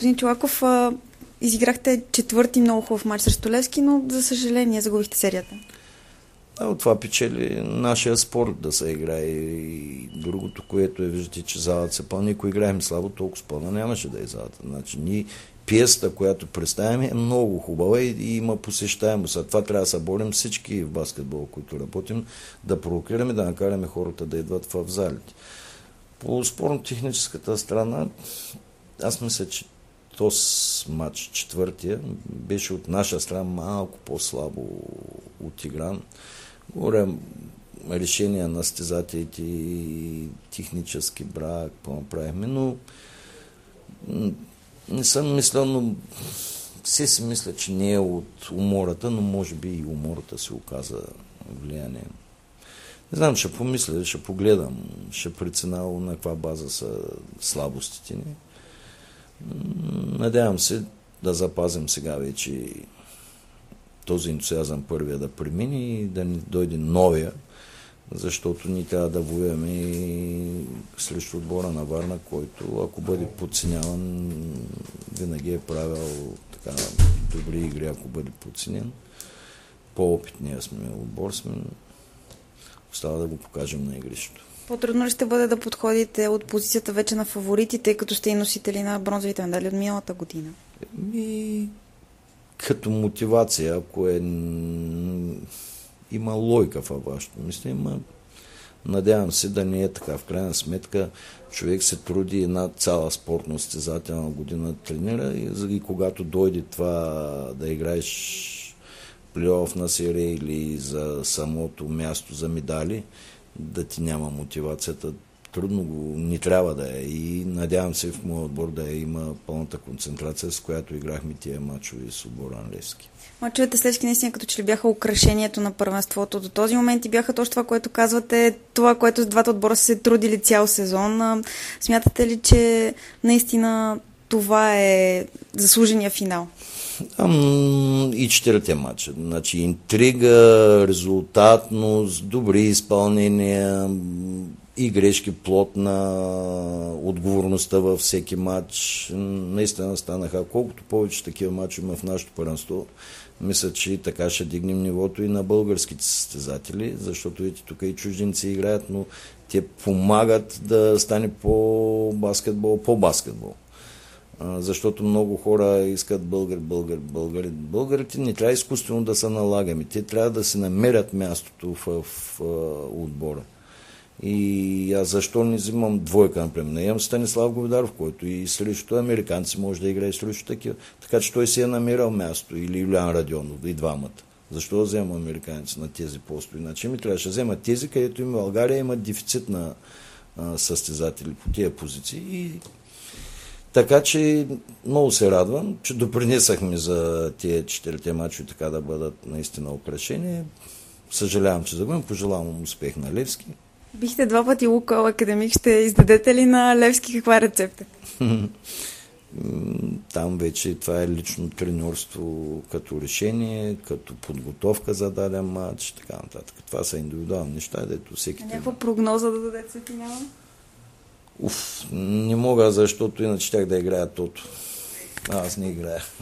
Господин Чолаков, изиграхте четвърти много хубав мач срещу Левски, но за съжаление загубихте серията. От това печели нашия спорт да се играе и другото, което виждате, че залата се пълни. Ако играем слабо, толкова пълна нямаше да е залата. Значи, ние пиесата, която представяме, е много хубава и има посещаемост. А това трябва да се борим всички в баскетбол, които работим, да провокираме, да накараме хората да идват в залите. По спорно-техническата страна, аз мисля, че този матч, четвъртия, беше от наша страна малко по-слабо отигран. Говоря решения на състезателите и технически брак, по-направихме, но не съм мислял, но все си мисля, че не е от умората, но може би и умората се оказа влияние. Не знам, ще помисля, ще погледам, ще преценя на каква база са слабостите ни. Надявам се да запазим сега вече този ентусиазъм първия да премине и да ни дойде новия, защото ни трябва да воюваме и срещу отбора на Варна, който, ако бъде подценяван, винаги е правил така добри игри, ако бъде подценен. По-опитния сме отбор сме, остава да го покажем на игрището. По-трудно ли ще бъде да подходите от позицията вече на фаворитите, като сте и носители на бронзовите медали от миналата година? Като мотивация, ако има логика във вашето мислене, надявам се да не е така. В крайна сметка човек се труди една цяла спортно-състезателна година тренира и когато дойде това да играеш плейоф на серия или за самото място за медали, да ти няма мотивацията. Трудно не трябва да е. И надявам се в моят отбор да има пълната концентрация, с която играхме тия мачове с отбора на Левски. Мачовете с Левски наистина като че ли бяха украшението на първенството до този момент и бяха точно това, което казвате, това, което двата отбора са се трудили цял сезон. Смятате ли, че наистина това е заслужения финал? И четирите матча. Значи интрига, резултатност, добри изпълнения и грешки, плод на отговорността във всеки матч. Наистина станаха. Колкото повече такива матчи има в нашото първенство, мисля, че така ще дигнем нивото и на българските състезатели, защото видите, тук и чужденци играят, но те помагат да стане по баскетбол. Защото много хора искат българи. Българите не трябва изкуствено да се налагаме. Те трябва да се намерят мястото в отбора. И аз защо не взимам двойка, например? Имам Станислав Говедаров, който и срещу американци може да играе срещу такива. Така че той си е намерил място. Или Юлиан Радионов, и двамата. Защо да взема американци на тези постове? Иначе ми трябваше да взема тези, където има България, има дефицит на състезатели по тия позиции. Така че много се радвам, че допринесахме за тия четирите мачове така да бъдат наистина украшени. Съжалявам, че загубим. Пожелавам успех на Левски. Бихте два пъти Лукойл Академик. Ще издадете ли на Левски каква е рецепта? Там вече това е лично треньорство като решение, като подготовка за даден матч и така нататък. Това са индивидуални неща, дето всеки... Някаква прогноза да дадете за финала? Не мога, защото иначе щях да играя тото. Аз не играя.